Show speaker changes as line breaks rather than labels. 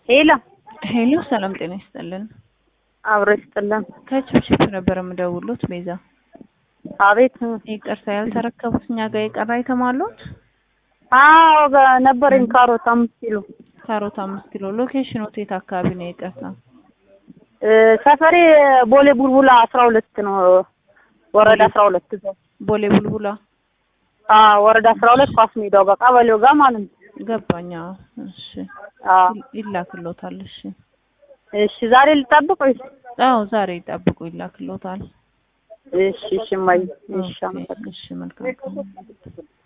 ሄሎ
ሄሎ ሰላም ጤና ይስጥልን።
አብሮ ይስጥልን።
ከችብችብ ነበር የምደውሉት ቤዛ።
አቤት።
ይቅርታ ያልተረከቡት እኛ ጋር የቀረ አይተም አሉት?
አዎ ነበረኝ ካሮት 5 ኪሎ።
ካሮት 5 ኪሎ። ሎኬሽኑ የት አካባቢ ነው? ይቅርታ
ሰፈሬ ቦሌ ቡልቡላ 12 ነው። ወረዳ 12 ነው።
ቦሌ ቡልቡላ
ወረዳ 12 ኳስ ሜዳው በቀበሌው ጋር ማለት ነው።
ገባኛ። እሺ ይላክሎታል። እሺ
እሺ ዛሬ ልጠብቅ ወይስ?
አዎ ዛሬ ይጠብቁ፣ ይላክሎታል።
እሺ እሺ ማይ እሺ
እሺ መልካም